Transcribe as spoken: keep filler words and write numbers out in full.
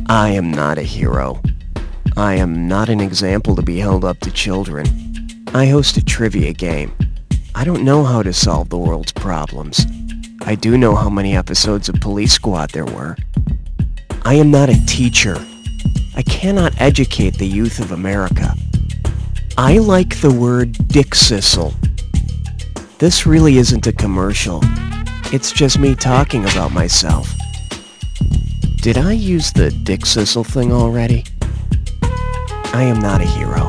I am not a hero. I am not an example to be held up to children. I host a trivia game. I don't know how to solve the world's problems. I do know how many episodes of Police Squad there were. I am not a teacher. I cannot educate the youth of America. I like the word dick sissle. This really isn't a commercial. It's just me talking about myself. Did I use the dick sissle thing already? I am not a hero.